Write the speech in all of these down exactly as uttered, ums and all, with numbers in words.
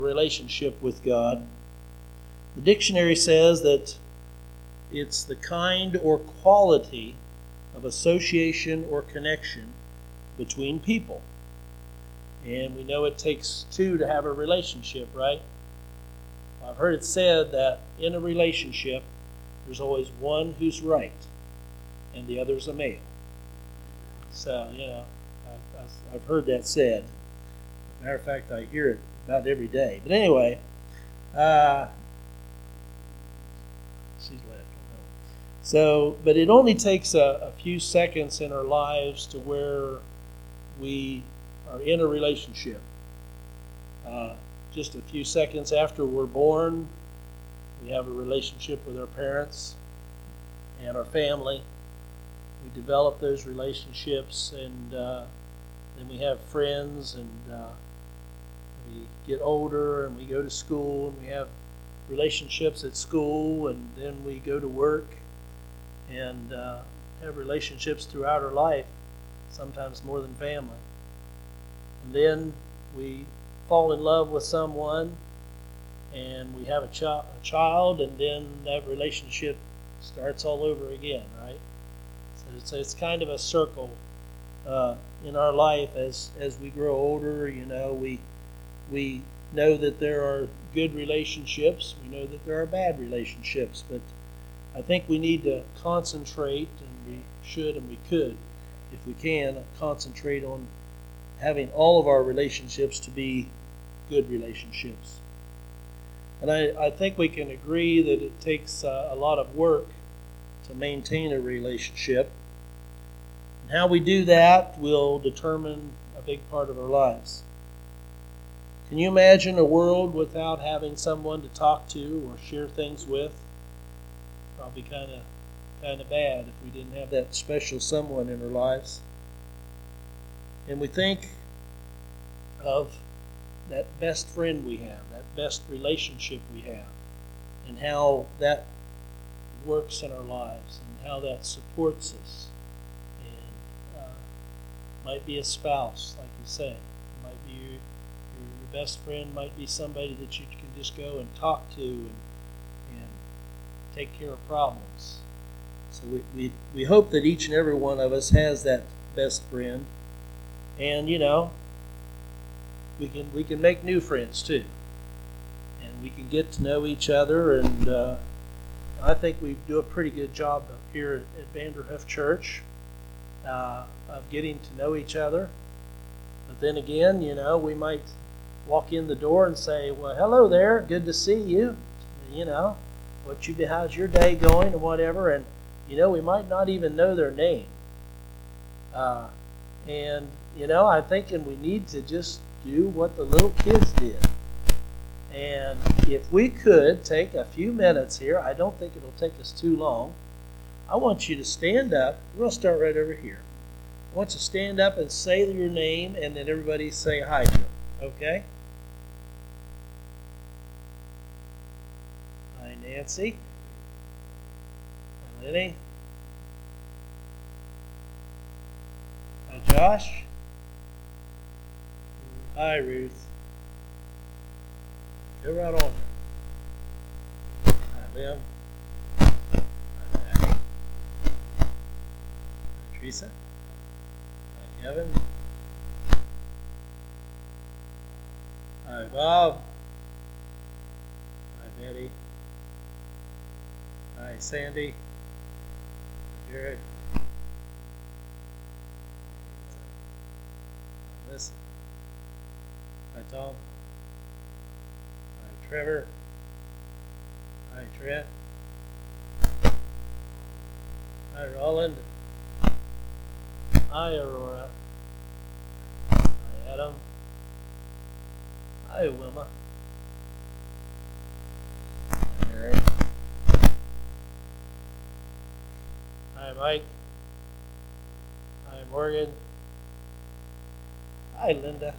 relationship with God. The dictionary says that it's the kind or quality of association or connection between people. And we know it takes two to have a relationship, right? I've heard it said that in a relationship, there's always one who's right and the other's a male. So, you know, I've, I've heard that said. As a matter of fact, I hear it about every day. But anyway, uh, she's left. So, but it only takes a, a few seconds in our lives to where we are in a relationship. Uh, just a few seconds after we're born, we have a relationship with our parents and our family. We develop those relationships, and uh, then we have friends, and uh, we get older, and we go to school, and we have relationships at school, and then we go to work, and uh, have relationships throughout our life, sometimes more than family. And then we fall in love with someone, and we have a, ch- a child, and then that relationship starts all over again, right? So it's, it's kind of a circle uh, in our life as as we grow older. You know, we we know that there are good relationships. We know that there are bad relationships, but I think we need to concentrate, and we should and we could, if we can, concentrate on having all of our relationships to be good relationships. And I, I think we can agree that it takes uh, a lot of work to maintain a relationship. And how we do that will determine a big part of our lives. Can you imagine a world without having someone to talk to or share things with? Probably kind of kind of bad if we didn't have that special someone in our lives. And we think of that best friend we have, that best relationship we have, and how that works in our lives, and how that supports us. And uh, might be a spouse, like you say. It might be your, your, your best friend, might be somebody that you can just go and talk to and, and take care of problems. So we, we, we hope that each and every one of us has that best friend. And, you know, we can we can make new friends too. And we can get to know each other. And uh, I think we do a pretty good job here at Vanderhoof Church uh, of getting to know each other. But then again, you know, we might walk in the door and say, well, hello there, good to see you. You know, what you how's your day going and whatever. And, you know, we might not even know their name. Uh, and, you know, I'm thinking we need to just do what the little kids did. And if we could take a few minutes here, I don't think it'll take us too long. I want you to stand up. We're going to start right over here. I want you to stand up and say your name, and then everybody say hi to them. Okay? Hi, Nancy. Hi, Lenny. Hi, Josh. Hi, Ruth. Go right on. Hi, Lynn. Hi, Maggie. Hi, Teresa. Hi, Kevin. Hi, Bob. Hi, Betty. Hi, Sandy. Hi, Jared. Listen. Hi, Tom. Hi, Trevor. Hi, Trent. Hi, Roland. Hi, Aurora. Hi, Adam. Hi, Wilma. Hi, Mary. Hi, Mike. Hi, Morgan. Hi, Linda.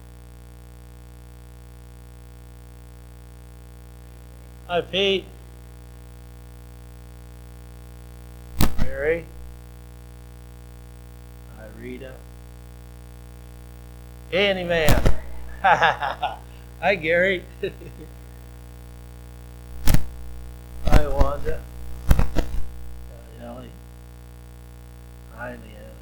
Hi, Pete. Mary. Hi, Rita. Candyman. Hi, Gary. Hi, Wanda. Hi, Ellie. Hi, Leanne.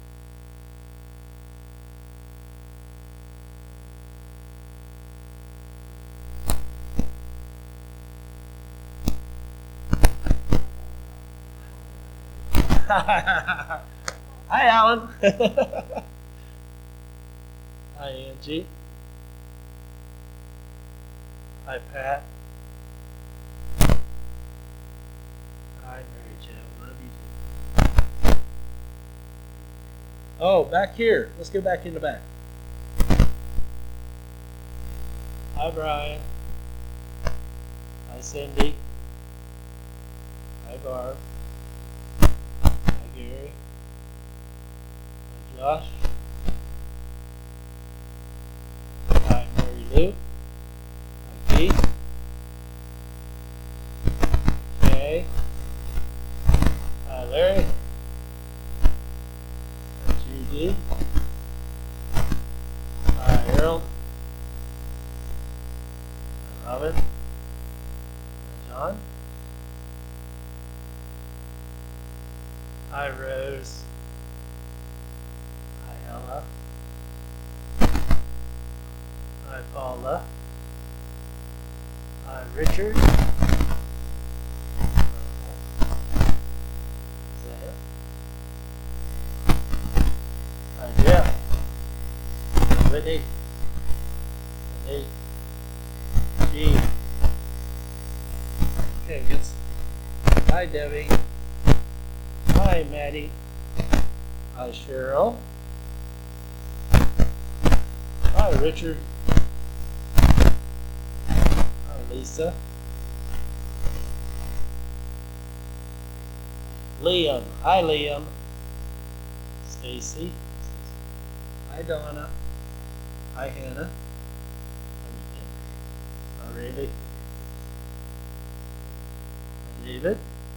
Hi, Alan. Hi, Angie. Hi, Pat. Hi, Mary Jo. Love you too. Oh, back here. Let's go back in the back. Hi, Brian. Hi, Cindy. Hi, Barb. Hi, Gary. Hi, Josh. Hi, Mary Lou. Hi, Keith. Okay. Hi, Larry. Hi, Judy. Hi, Harold. Hi, Robin. Hi, John. Hi, Rose. Hi, Ella. Hi, Paula. Hi, Richard. Sam. Hi, Jeff. Hi, Whitney. Nate. G. Okay, yes. Hi, Debbie. Hi, Maddie. Hi, Cheryl. Hi, Richard. Hi, Lisa. Liam. Hi, Liam. Stacy. Hi, Donna. Hi, Hannah. Hi, Randy. Hi, David.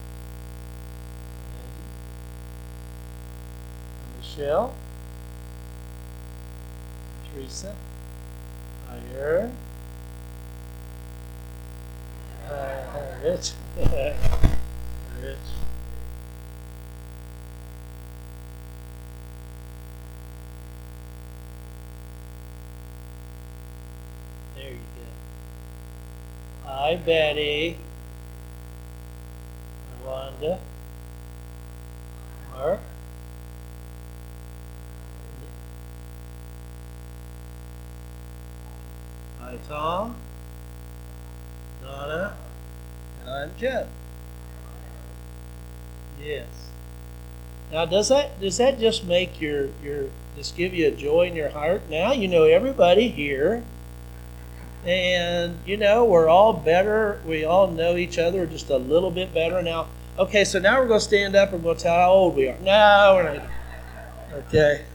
Hi, Michelle. Hi, Teresa. Hi, Aaron. Hi, hi, Rich. Hi, Rich. There you go. Hi, Betty. Hi, Wanda. Mark. Hi, Tom. Donna. And I'm Jeff. Yes. Now, does that does that just make your your just give you a joy in your heart? Now you know everybody here, and you know we're all better. We all know each other just a little bit better now. Okay, so now we're going to stand up and we'll tell how old we are. No, we're not. Okay.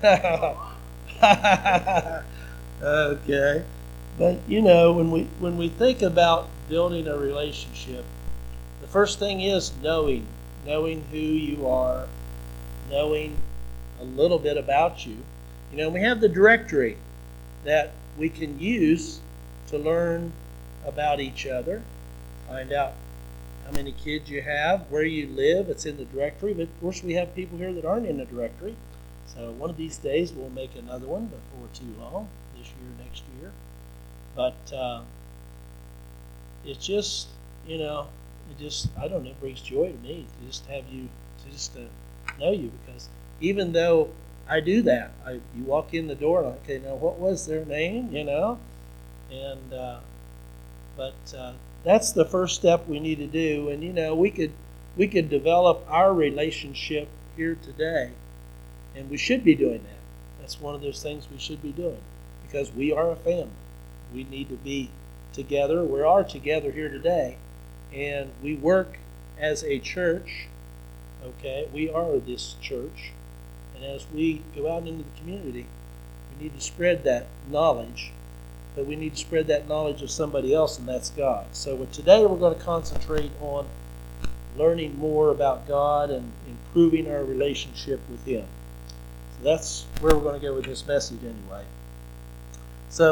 Okay. But you know when we when we think about building a relationship, the first thing is knowing knowing who you are, knowing a little bit about you. You know, we have the directory that we can use to learn about each other, find out how many kids you have, where you live. It's in the directory, but of course we have people here that aren't in the directory. So one of these days we'll make another one before too long, this year, next year. But uh, it's just, you know, it just, I don't know, it brings joy to me to just have you, to just to know you, because even though I do that, I you walk in the door and okay, now what was their name, you know, and uh, but uh, that's the first step we need to do, and you know we could we could develop our relationship here today, and we should be doing that. That's one of those things we should be doing because we are a family. We need to be together. We are together here today, and we work as a church. Okay, we are this church, and as we go out into the community, we need to spread that knowledge, but we need to spread that knowledge of somebody else, and that's God. So today we're going to concentrate on learning more about God and improving our relationship with Him. So that's where we're going to go with this message anyway. So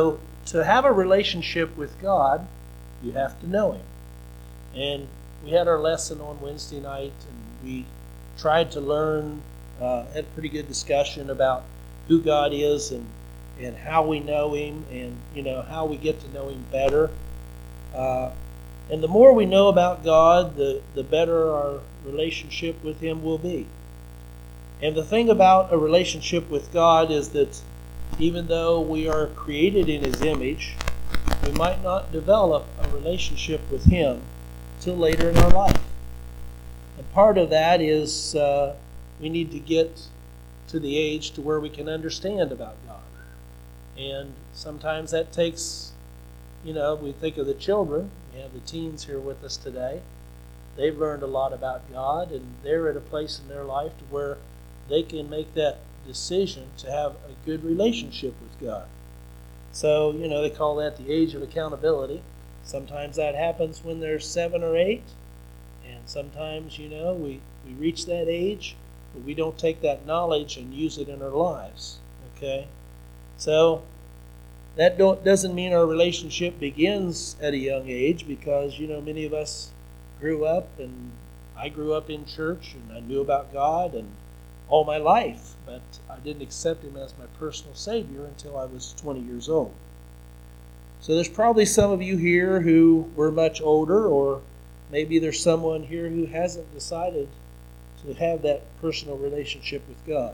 to have a relationship with God, you have to know Him. And we had our lesson on Wednesday night, and we tried to learn, uh, had a pretty good discussion about who God is and, and how we know Him, and you know how we get to know Him better. Uh, and the more we know about God, the, the better our relationship with Him will be. And the thing about a relationship with God is that even though we are created in His image, we might not develop a relationship with Him till later in our life. And part of that is uh, we need to get to the age to where we can understand about God. And sometimes that takes, you know, we think of the children. We have the teens here with us today. They've learned a lot about God, and they're at a place in their life to where they can make that decision to have a good relationship with God. So, you know, they call that the age of accountability. Sometimes that happens when they're seven or eight, and sometimes, you know, we, we reach that age, but we don't take that knowledge and use it in our lives. Okay? So, that don't, doesn't mean our relationship begins at a young age, because, you know, many of us grew up, and I grew up in church, and I knew about God and all my life, but I didn't accept Him as my personal Savior until I was twenty years old. So there's probably some of you here who were much older, or maybe there's someone here who hasn't decided to have that personal relationship with God.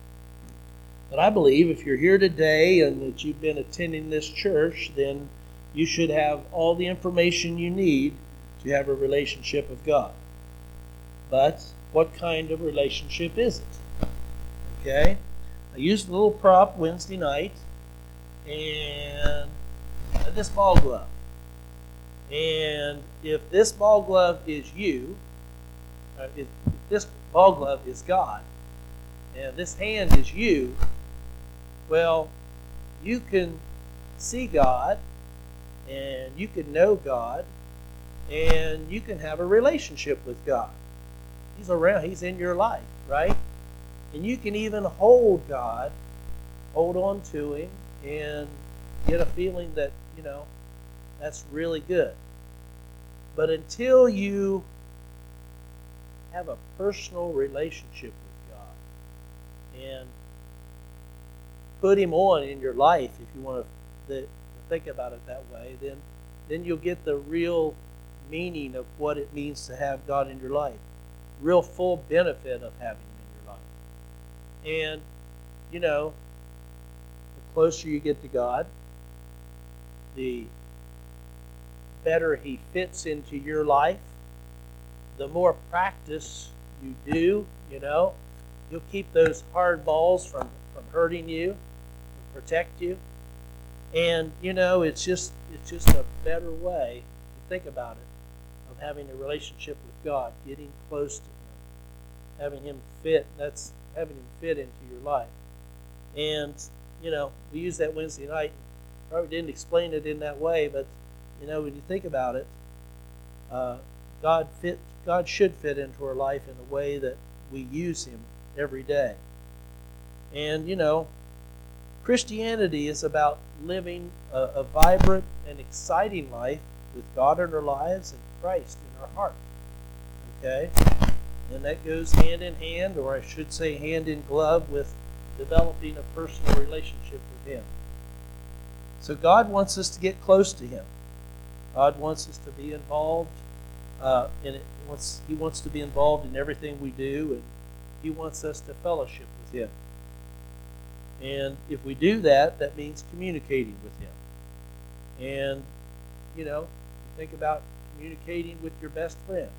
But I believe if you're here today and that you've been attending this church, then you should have all the information you need to have a relationship with God. But what kind of relationship is it? Okay? I used a little prop Wednesday night, and this ball glove. And if this ball glove is you, uh, if, if this ball glove is God, and this hand is you, well, you can see God, and you can know God, and you can have a relationship with God. He's around. He's in your life, right? And you can even hold God, hold on to Him, and get a feeling that, you know, that's really good. But until you have a personal relationship with God and put Him on in your life, if you want to, to think about it that way, then, then you'll get the real meaning of what it means to have God in your life. Real full benefit of having Him in your life. And, you know, the closer you get to God, the better He fits into your life. The more practice you do, you know, you'll keep those hard balls from, from hurting you, protect you. And, you know, it's just it's just a better way to think about it, of having a relationship with God, getting close to Him, having Him fit. That's having Him fit into your life. And, you know, we used that Wednesday night. Probably didn't explain it in that way, but, you know, when you think about it, uh, God fit. God should fit into our life in a way that we use Him every day. And, you know, Christianity is about living a, a vibrant and exciting life with God in our lives and Christ in our heart. Okay? And that goes hand in hand, or I should say hand in glove, with developing a personal relationship with Him. So God wants us to get close to Him. God wants us to be involved uh, in it. He wants, he wants to be involved in everything we do, and He wants us to fellowship with Him. And if we do that, that means communicating with Him. And, you know, you think about communicating with your best friend.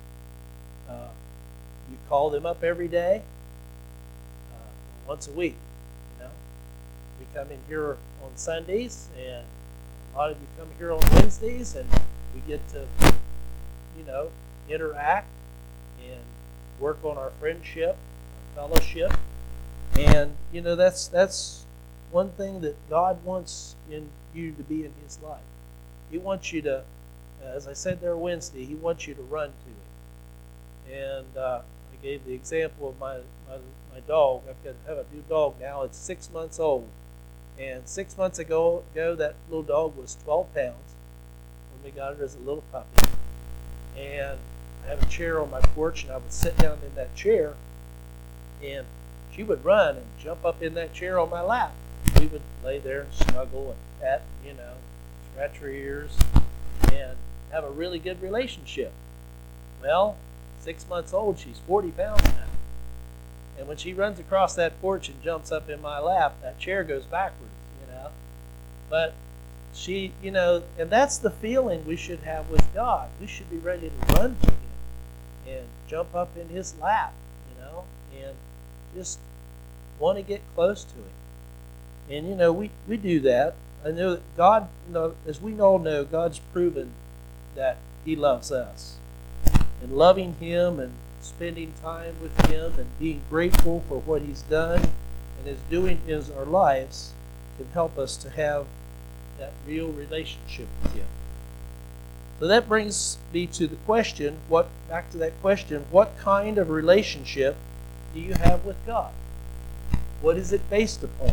Uh, you call them up every day, uh, once a week, you know. We come in here on Sundays, and a lot of you come here on Wednesdays, and we get to, you know, interact and work on our friendship, our fellowship. And, you know, that's that's one thing that God wants in you to be in His life. He wants you to, as I said there Wednesday, He wants you to run to Him. And uh, I gave the example of my, my, my dog. I've got to have a new dog now. It's six months old. And six months ago, ago that little dog was twelve pounds when we got her as a little puppy. And I have a chair on my porch, and I would sit down in that chair, and she would run and jump up in that chair on my lap. We would lay there and snuggle and pet, you know, scratch her ears, and have a really good relationship. Well, six months old, she's forty pounds now. And when she runs across that porch and jumps up in my lap, that chair goes backwards, you know. But she, you know, and that's the feeling we should have with God. We should be ready to run to Him and jump up in His lap, you know, and just want to get close to Him. And, you know, we, we do that. I know that God, you know, as we all know, God's proven that He loves us. And loving Him and spending time with Him and being grateful for what He's done and is doing in our lives can help us to have that real relationship with Him. So that brings me to the question, what back to that question, what kind of relationship do you have with God? What is it based upon?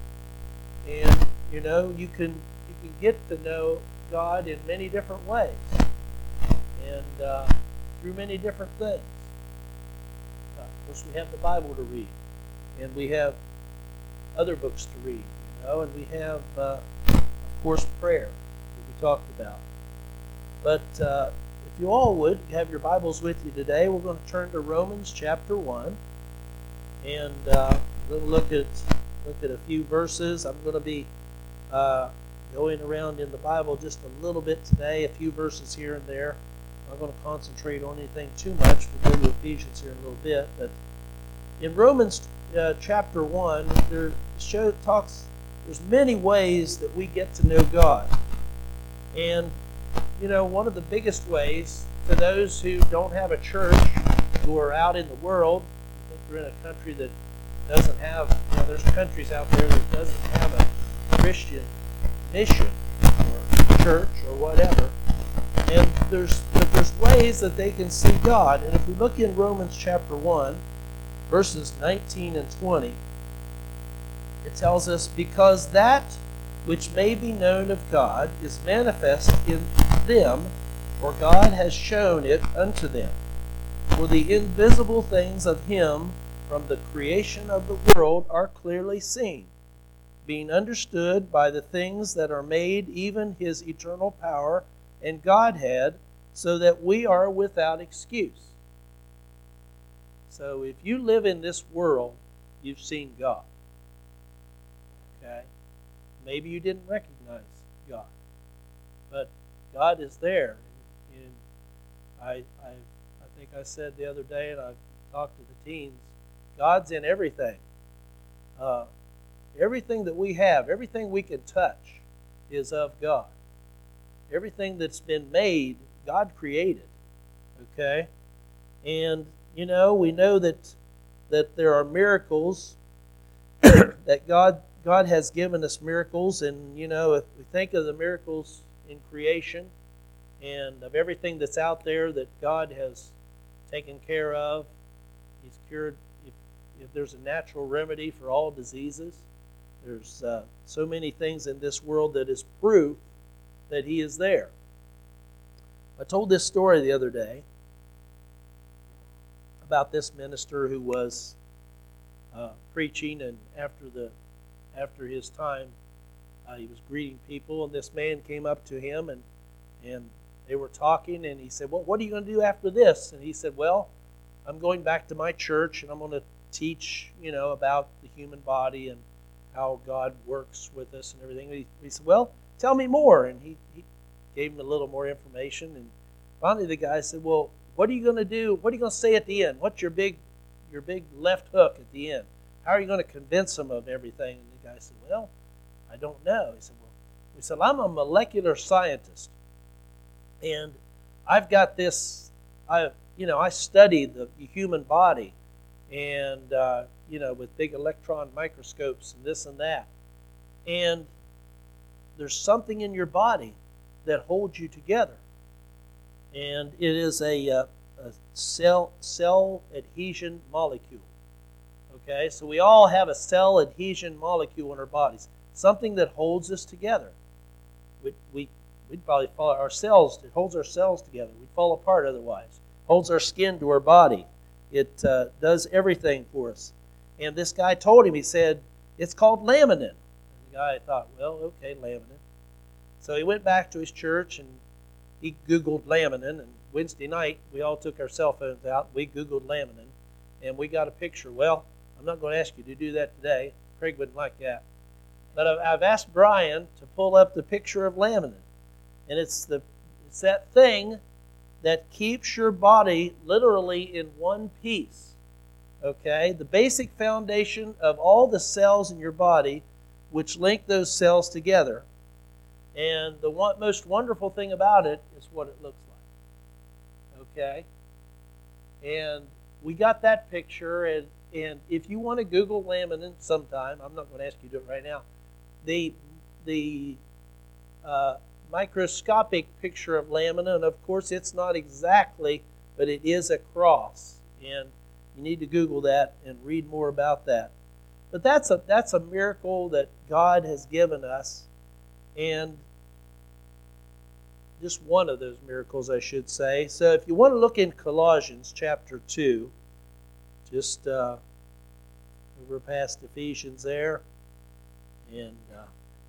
And, you know, you can you can get to know God in many different ways and uh, through many different things. Uh, of course, we have the Bible to read, and we have other books to read, you know, and we have, uh, of course, prayer that we talked about. But uh, if you all would have your Bibles with you today, we're going to turn to Romans chapter one, and uh, we're going to look at look at a few verses. I'm going to be uh, going around in the Bible just a little bit today, a few verses here and there. I'm not going to concentrate on anything too much. We'll go to Ephesians here in a little bit, but in Romans uh, chapter one, there show talks. There's many ways that we get to know God, and you know, one of the biggest ways to those who don't have a church, who are out in the world. I think we're in a country that doesn't have, you know, there's countries out there that doesn't have a Christian mission or church or whatever. And there's but there's ways that they can see God. And if we look in Romans chapter one, verses nineteen and twenty, it tells us, because that which may be known of God is manifest in them, for God has shown it unto them. For the invisible things of Him from the creation of the world are clearly seen, being understood by the things that are made, even His eternal power and Godhead, so that we are without excuse. So if you live in this world, you've seen God. Okay? Maybe you didn't recognize God, but God is there. And I, I, I think I said the other day, and I've talked to the teens, God's in everything. Uh, everything that we have, everything we can touch is of God. Everything that's been made, God created. Okay? And, you know, we know that that there are miracles, that God God has given us miracles, and, you know, if we think of the miracles in creation and of everything that's out there that God has taken care of, He's cured. If, if there's a natural remedy for all diseases, there's uh, so many things in this world that is proof that He is there. I told this story the other day about this minister who was uh, preaching, and after the after his time, uh, he was greeting people, and this man came up to him, and and they were talking, and he said, "Well, what are you going to do after this?" And he said, "Well, I'm going back to my church, and I'm going to teach, you know, about the human body and how God works with us and everything." And he, he said, "Well, tell me more." And he, he gave him a little more information, and finally the guy said, "Well, what are you going to do? What are you going to say at the end? What's your big your big left hook at the end? How are you going to convince them of everything?" And the guy said, "Well, I don't know." He said, "Well," he said, "I'm a molecular scientist, and I've got this, I, you know, I study the human body, and, uh, you know, with big electron microscopes and this and that. And there's something in your body that holds you together. And it is a, uh, a cell, cell adhesion molecule. Okay, so we all have a cell adhesion molecule in our bodies. something that holds us together. We, we, we'd probably fall ourselves, it holds ourselves together. We'd fall apart otherwise. Holds our skin to our body. It uh, does everything for us. And this guy told him, he said, it's called laminin. And the guy thought, well, okay, laminin. So he went back to his church and he Googled laminin. And Wednesday night, we all took our cell phones out. We Googled laminin. And we got a picture. Well, I'm not going to ask you to do that today. Craig wouldn't like that. But I've asked Brian to pull up the picture of laminin. And it's the it's that thing that keeps your body literally in one piece. Okay? The basic foundation of all the cells in your body which link those cells together. And the one, most wonderful thing about it is what it looks like. Okay? And we got that picture, and, and if you want to Google laminin sometime, I'm not going to ask you to do it right now, the, the uh, microscopic picture of laminin, and of course it's not exactly, but it is a cross. And you need to Google that and read more about that. But that's a, that's a miracle that God has given us, and just one of those miracles, I should say. So if you want to look in Colossians chapter two, just uh, over past Ephesians there, and uh,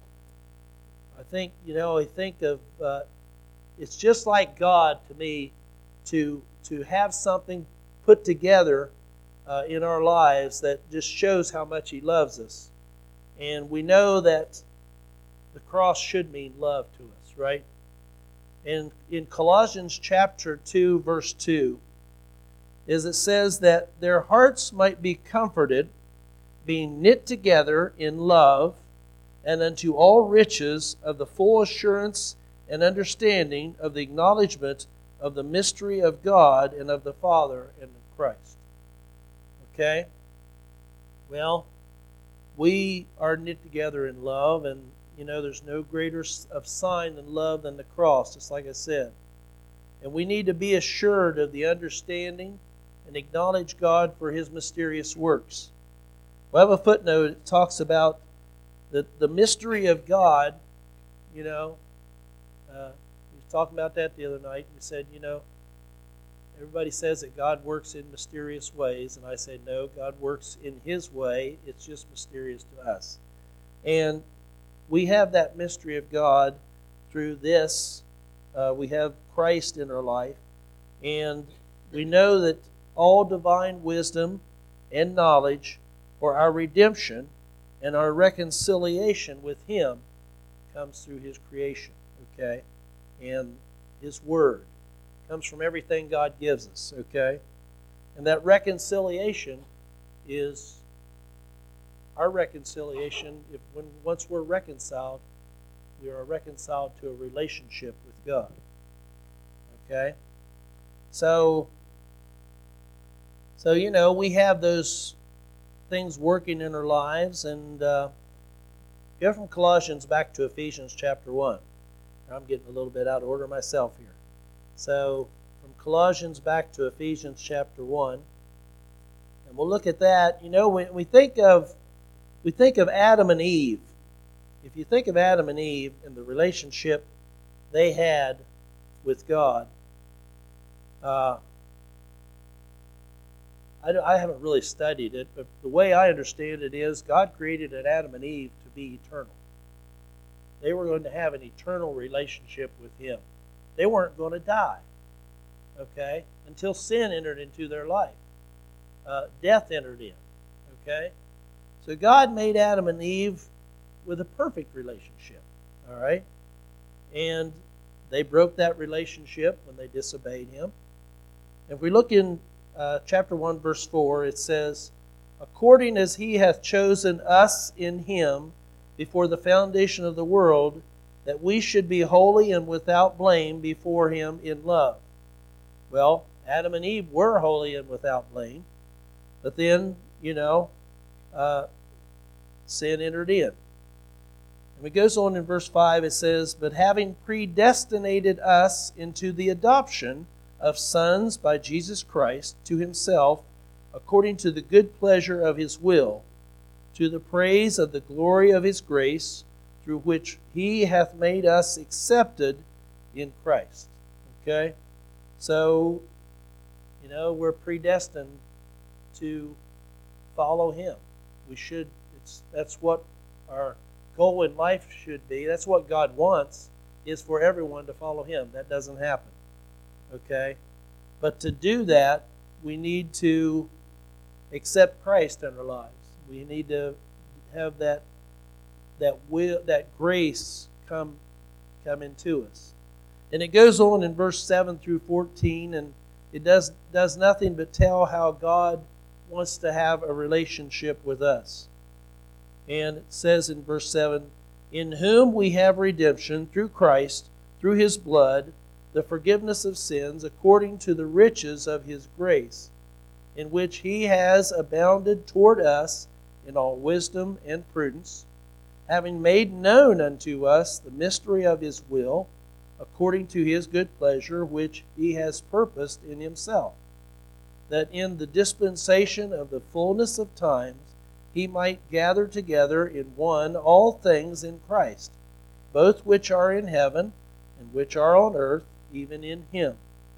I think, you know, I think of, uh, it's just like God to me to, to have something put together uh, in our lives that just shows how much He loves us. And we know that the cross should mean love to us, right? And in Colossians chapter two, verse two, is it says that their hearts might be comforted, being knit together in love, and unto all riches of the full assurance and understanding of the acknowledgement of the mystery of God and of the Father and of Christ. Okay? Well, we are knit together in love, and you know, there's no greater of sign than love than the cross, just like I said. And we need to be assured of the understanding and acknowledge God for His mysterious works. We have a footnote that talks about the, the mystery of God. You know, uh, we were talking about that the other night. We said, you know, everybody says that God works in mysterious ways, and I say, no, God works in His way. It's just mysterious to us. And we have that mystery of God through this. Uh, we have Christ in our life. And we know that all divine wisdom and knowledge for our redemption and our reconciliation with Him comes through His creation. Okay? And His Word comes from everything God gives us. Okay? And that reconciliation is our reconciliation. If when once we're reconciled, we are reconciled to a relationship with God. Okay? So, so you know, we have those things working in our lives, and uh, go from Colossians back to Ephesians chapter one. I'm getting a little bit out of order myself here. So, from Colossians back to Ephesians chapter one, and we'll look at that. You know, when we think of We think of Adam and Eve. If you think of Adam and Eve and the relationship they had with God, uh, I, I haven't really studied it, but the way I understand it is God created Adam and Eve to be eternal. They were going to have an eternal relationship with Him. They weren't going to die, okay, until sin entered into their life. Uh, death entered in, okay? So God made Adam and Eve with a perfect relationship, all right? And they broke that relationship when they disobeyed Him. If we look in uh, chapter one, verse four, it says, according as He hath chosen us in Him before the foundation of the world, that we should be holy and without blame before Him in love. Well, Adam and Eve were holy and without blame, but then, you know, Uh, sin entered in. And it goes on in verse five, it says, but having predestinated us into the adoption of sons by Jesus Christ to Himself, according to the good pleasure of His will, to the praise of the glory of his grace, through which he hath made us accepted in Christ. Okay? So, you know, we're predestined to follow him. We should, it's, that's what our goal in life should be. That's what God wants, is for everyone to follow him. That doesn't happen. Okay? But to do that, we need to accept Christ in our lives. We need to have that that will, that grace come come into us. And it goes on in verse seven through fourteen, and it does does nothing but tell how God wants to have a relationship with us. And it says in verse seven, "In whom we have redemption through Christ, through his blood, the forgiveness of sins, according to the riches of his grace, in which he has abounded toward us in all wisdom and prudence, having made known unto us the mystery of his will, according to his good pleasure, which he has purposed in himself, that in the dispensation of the fullness of times he might gather together in one all things in Christ, both which are in heaven and which are on earth, even in him,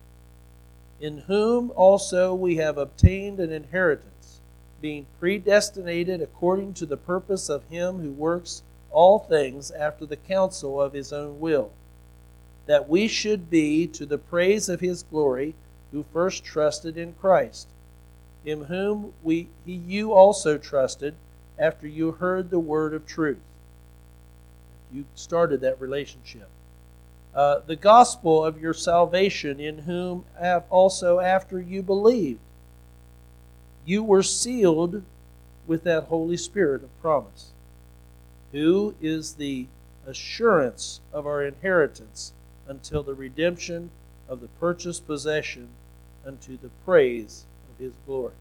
in whom also we have obtained an inheritance, being predestinated according to the purpose of him who works all things after the counsel of his own will, that we should be to the praise of his glory, who first trusted in Christ, in whom we he, you also trusted after you heard the word of truth." You started that relationship. Uh, the gospel of your salvation, in whom have also after you believed, you were sealed with that Holy Spirit of promise, who is the assurance of our inheritance until the redemption of the purchased possession, unto the praise of his glory.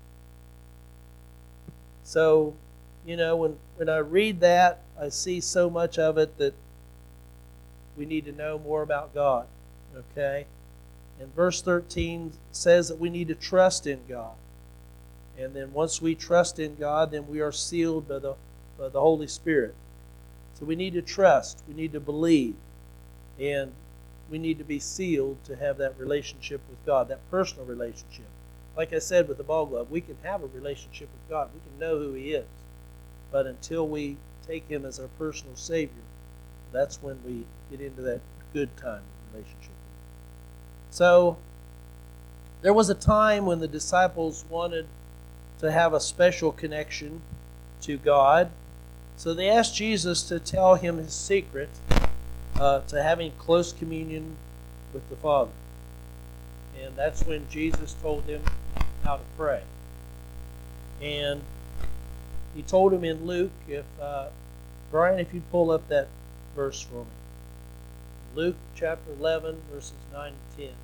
So, you know, when, when I read that, I see so much of it that we need to know more about God. Okay? And verse thirteen says that we need to trust in God. And then once we trust in God, then we are sealed by the, by the Holy Spirit. So we need to trust. We need to believe. And we need to be sealed to have that relationship with God, that personal relationship. Like I said with the ball glove, we can have a relationship with God. We can know who he is. But until we take him as our personal Savior, that's when we get into that good time relationship. So, there was a time when the disciples wanted to have a special connection to God. So they asked Jesus to tell him his secret uh, to having close communion with the Father. And that's when Jesus told them how to pray. And he told him in Luke, if uh, Brian, if you'd pull up that verse for me. Luke chapter eleven, verses nine and ten.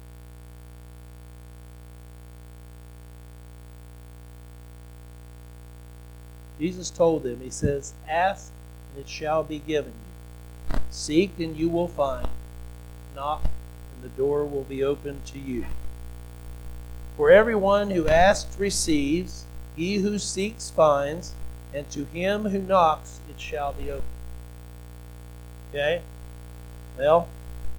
Jesus told them, he says, "Ask, and it shall be given you. Seek, and you will find. Knock, and the door will be opened to you. For everyone who asks receives, he who seeks finds, and to him who knocks it shall be opened." Okay? Well,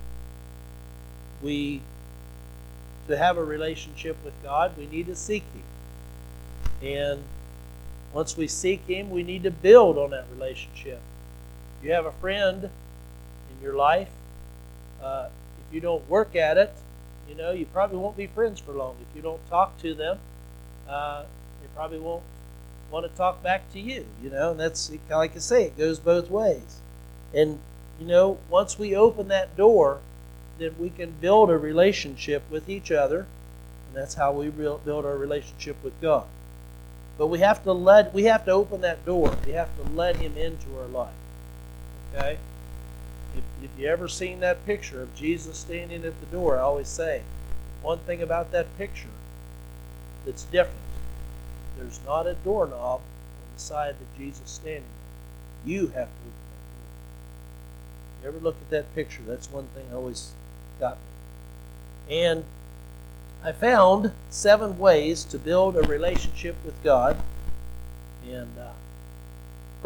we, to have a relationship with God, we need to seek him. And once we seek him, we need to build on that relationship. If you have a friend in your life, uh, if you don't work at it, you know, you probably won't be friends for long. If you don't talk to them, uh, they probably won't want to talk back to you, you know, and that's, like I say, it goes both ways. And, you know, once we open that door, then we can build a relationship with each other, and that's how we build our relationship with God. But we have to let, we have to open that door. We have to let him into our life. Okay? If, if you ever seen that picture of Jesus standing at the door, I always say, one thing about that picture that's different, there's not a doorknob on the side that Jesus is standing on. You have to open that door. You ever look at that picture? That's one thing I always got me. And I found seven ways to build a relationship with God. And uh,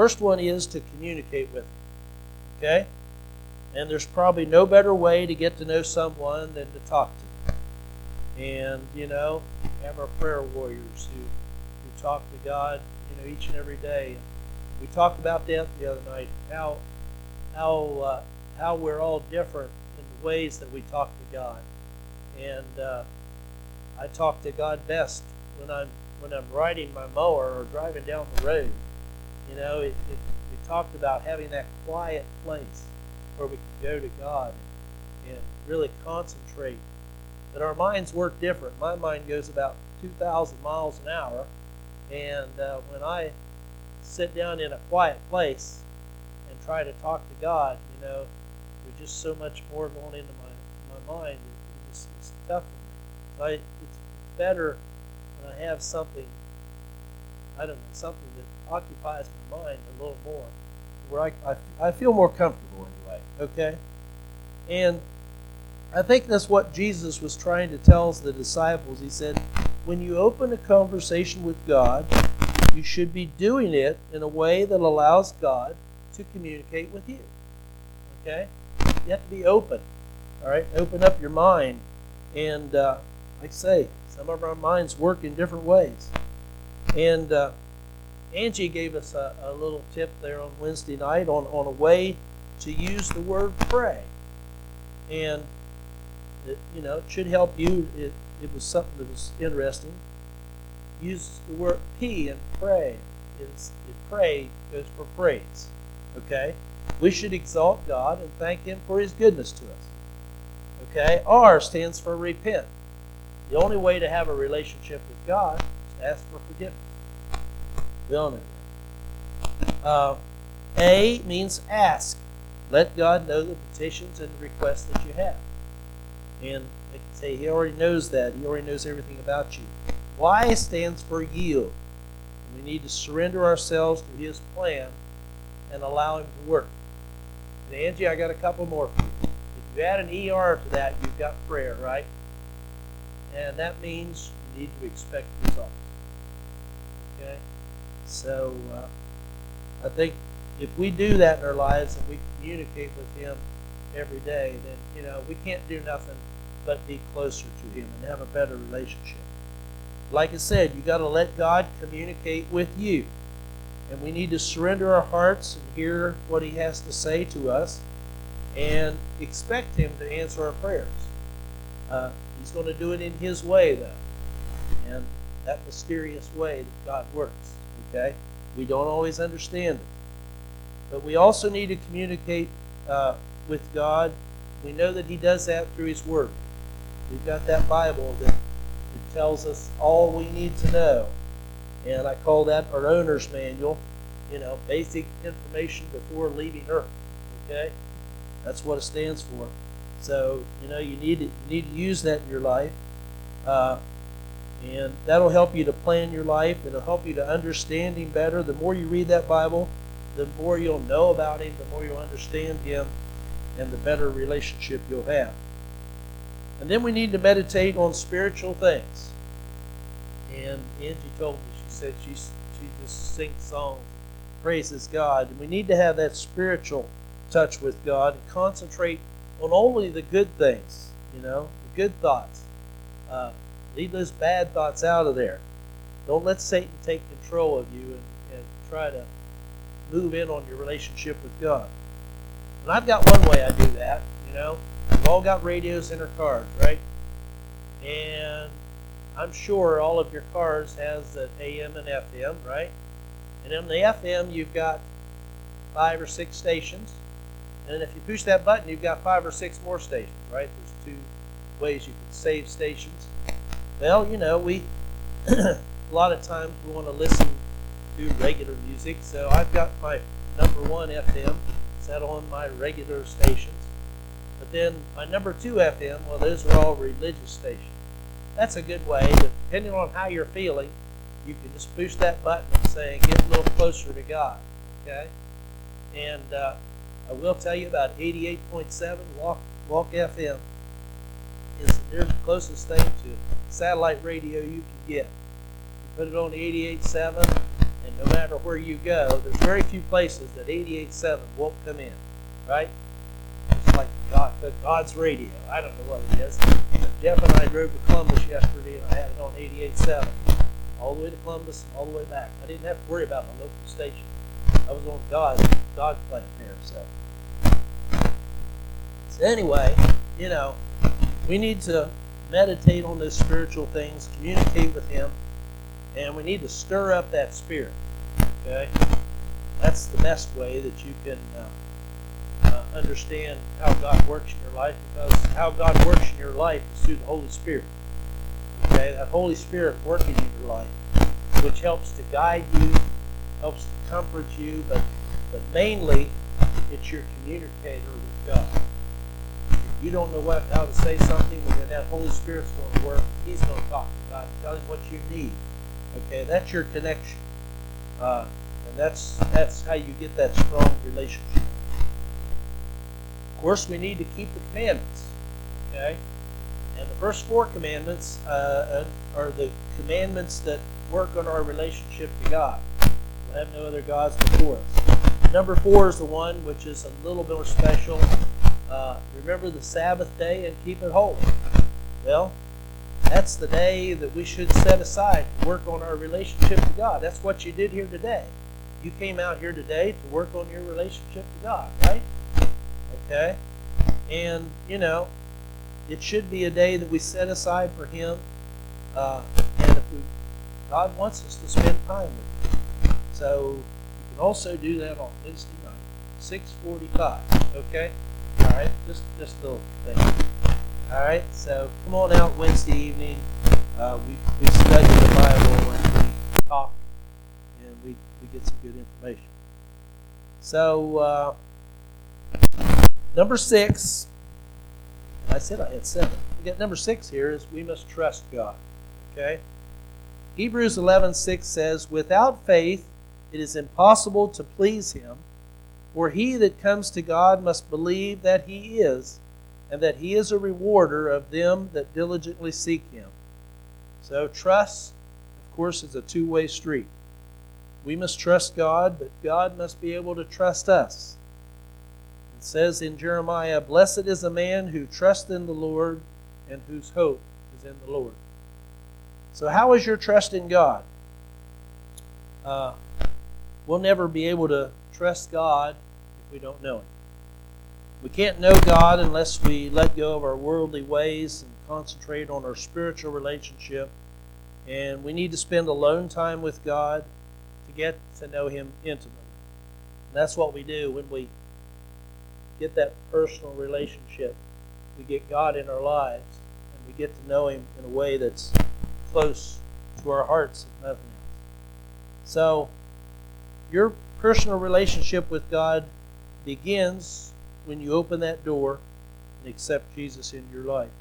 First one is to communicate with them. Okay? And there's probably no better way to get to know someone than to talk to them. And, you know, we have our prayer warriors who, who talk to God, you know, each and every day. We talked about that the other night, how how uh, how we're all different in the ways that we talk to God. And uh, I talk to God best when I'm when I'm riding my mower or driving down the road. You know, it, it, we talked about having that quiet place where we can go to God and really concentrate. But our minds work different. My mind goes about two thousand miles an hour, and uh, when I sit down in a quiet place and try to talk to God, you know, there's just so much more going into my, my mind. It's, it's tough for me. So I, it's better when I have something, I don't know, something that occupies my mind a little more, where I, I, I feel more comfortable anyway, okay? And I think that's what Jesus was trying to tell the disciples. He said, when you open a conversation with God, you should be doing it in a way that allows God to communicate with you. Okay? You have to be open. All right? Open up your mind. And uh, like I say, some of our minds work in different ways. And uh, Angie gave us a, a little tip there on Wednesday night on, on a way to use the word pray. And, it, you know, it should help you. It, it was something that was interesting. Use the word P and pray. Is pray goes for praise. Okay? We should exalt God and thank Him for His goodness to us. Okay? R stands for repent. The only way to have a relationship with God is to ask for forgiveness. We all know that. Uh, A means ask. Let God know the petitions and requests that you have. And they can say He already knows that. He already knows everything about you. Y stands for yield. We need to surrender ourselves to His plan and allow Him to work. And Angie, I got a couple more for you. If you add an E R to that, you've got prayer, right? And that means you need to expect results. Okay? So, uh, I think if we do that in our lives and we communicate with Him every day, then, you know, we can't do nothing but be closer to Him and have a better relationship. Like I said, you got to let God communicate with you. And we need to surrender our hearts and hear what He has to say to us and expect Him to answer our prayers. Uh, he's going to do it in His way, though. And that mysterious way that God works. Okay? We don't always understand it. But we also need to communicate uh, with God. We know that He does that through His Word. We've got that Bible that it tells us all we need to know. And I call that our owner's manual, you know, basic information before leaving Earth. Okay? That's what it stands for. So, you know, you need to, you need to use that in your life. Uh, and that'll help you to plan your life. It'll help you to understand Him better. The more you read that Bible, the more you'll know about Him, the more you'll understand Him, and the better relationship you'll have. And then we need to meditate on spiritual things. And Angie told me, she said she, she just sings songs, praises God. And we need to have that spiritual touch with God and concentrate on only the good things, you know, the good thoughts. Uh, leave those bad thoughts out of there. Don't let Satan take control of you and, and try to move in on your relationship with God. And I've got one way I do that, you know. We've all got radios in our cars, right? And I'm sure all of your cars has an A M and F M, right? And in the F M, you've got five or six stations. And if you push that button, you've got five or six more stations, right? There's two ways you can save stations. Well, you know, we a lot of times we want to listen to regular music. So I've got my number one F M set on my regular stations. But then my number two F M, well, those are all religious stations. That's a good way, but depending on how you're feeling, you can just push that button and say, get a little closer to God, okay? And uh, I will tell you about eighty-eight point seven Walk, Walk F M is the nearest closest thing to satellite radio you can get. You put it on eighty-eight point seven, And no matter where you go, there's very few places that eighty-eight point seven won't come in, right? It's like God, God's radio. I don't know what it is. Jeff and I drove to Columbus yesterday, and I had it on eighty-eight point seven. All the way to Columbus, all the way back. I didn't have to worry about my local station. I was on God's God plant there. So, so anyway, you know, we need to meditate on those spiritual things, communicate with Him, and we need to stir up that spirit. Okay, that's the best way that you can uh, uh, understand how God works in your life, because how God works in your life is through the Holy Spirit. Okay, that Holy Spirit working in your life, which helps to guide you, helps to comfort you, but but mainly it's your communicator with God. If you don't know what how to say something, well, then that Holy Spirit's going to work. He's going to talk to God and tell Him what you need. Okay, that's your connection, uh, and that's that's how you get that strong relationship. Of course, we need to keep the commandments. Okay. And the first four commandments uh, are the commandments that work on our relationship to God. We'll have no other gods before us. Number four is the one which is a little bit more special. Uh, remember the Sabbath day and keep it holy. Well, that's the day that we should set aside to work on our relationship to God. That's what you did here today. You came out here today to work on your relationship to God, right? Okay? And, you know, it should be a day that we set aside for Him, uh, and if we, God wants us to spend time with Him. So you can also do that on Wednesday night, six forty-five. Okay, all right, just just a little thing. All right, so come on out Wednesday evening. Uh, we we study the Bible and we talk, and we we get some good information. So uh, number six. I said I had seven. We got number six here is we must trust God. Okay? Hebrews eleven six says, without faith it is impossible to please Him, for he that comes to God must believe that He is, and that He is a rewarder of them that diligently seek Him. So trust, of course, is a two-way street. We must trust God, but God must be able to trust us. It says in Jeremiah, blessed is the man who trusts in the Lord and whose hope is in the Lord. So how is your trust in God? Uh, we'll never be able to trust God if we don't know Him. We can't know God unless we let go of our worldly ways and concentrate on our spiritual relationship. And we need to spend alone time with God to get to know Him intimately. And that's what we do when we get that personal relationship. We get God in our lives, and we get to know Him in a way that's close to our hearts, if nothing else. So, your personal relationship with God begins when you open that door and accept Jesus in your life.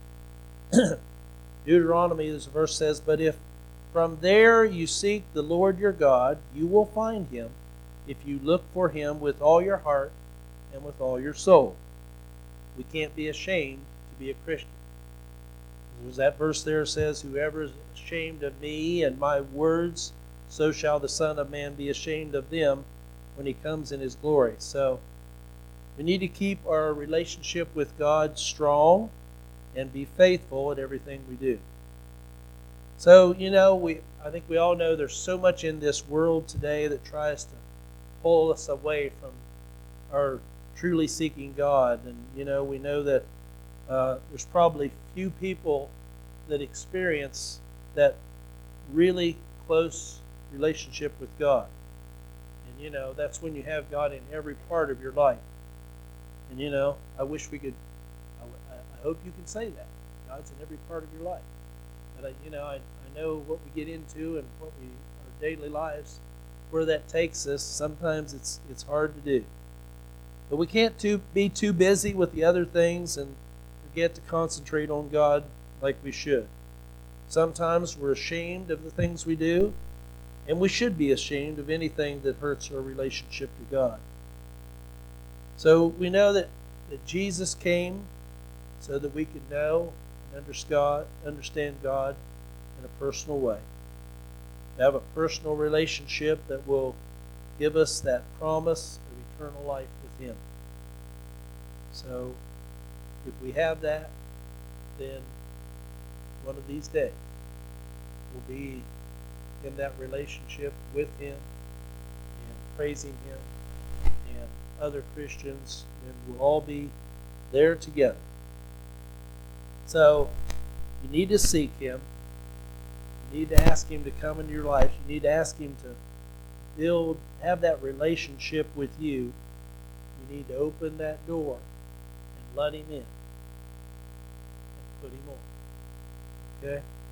Deuteronomy, this verse says, but if from there you seek the Lord your God, you will find Him if you look for Him with all your heart and with all your soul. We can't be ashamed to be a Christian. There's that verse there says, whoever is ashamed of me and my words, so shall the Son of Man be ashamed of them when He comes in His glory. So we need to keep our relationship with God strong and be faithful in everything we do. So, you know, we I think we all know there's so much in this world today that tries to pull us away from our truly seeking God. And, you know, we know that uh, there's probably few people that experience that really close relationship with God. And, you know, that's when you have God in every part of your life. And, you know, I wish we could, I, I hope you can say that. God's in every part of your life. But, I, you know, I, I know what we get into and what we, our daily lives, where that takes us. Sometimes it's it's hard to do. But we can't too, be too busy with the other things and forget to concentrate on God like we should. Sometimes we're ashamed of the things we do, and we should be ashamed of anything that hurts our relationship to God. So we know that, that Jesus came so that we could know and understand God in a personal way. have a personal relationship that will give us that promise of eternal life with Him. So, if we have that, then one of these days we'll be in that relationship with Him and praising Him, and other Christians, and we'll all be there together. So, you need to seek Him. You need to ask Him to come into your life. You need to ask Him to build, have that relationship with you. You need to open that door and let Him in and put Him on. Okay?